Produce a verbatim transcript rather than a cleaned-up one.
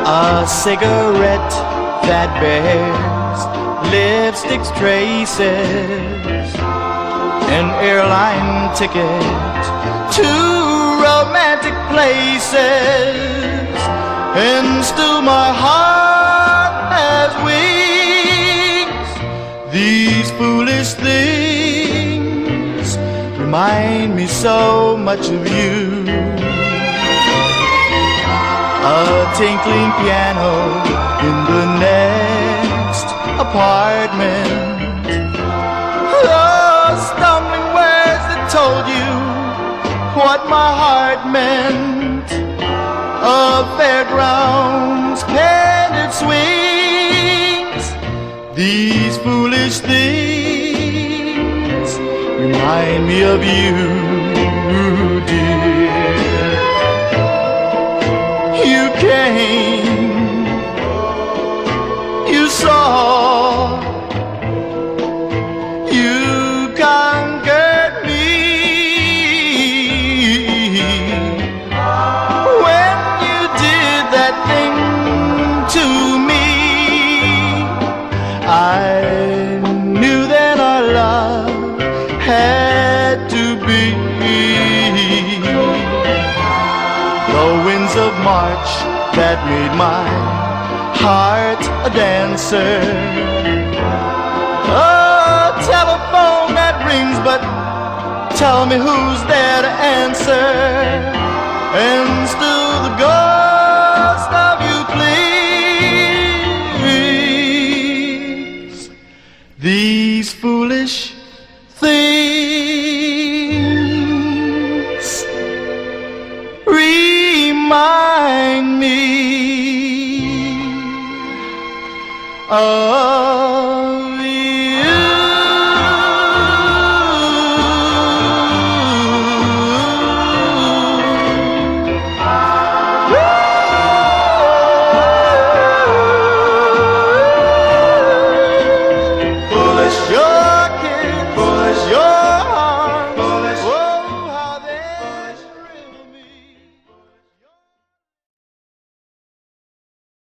A cigarette that bears lipstick's traces, an airline ticket to romantic places, and still my heart has wings. These foolish things remind me so much of you. A tinkling piano in the next apartment, those stumbling words that told you what my heart meant. A fairground's pendant swings. These foolish things remind me of you, dear. You came, you saw, you conquered me. When you did that thing to me, I knew that our love had to be. The winds of March that made my heart a dancer, a telephone that rings, but tell me who's there to answer, and still the ghost of you please. These foolish things remind me of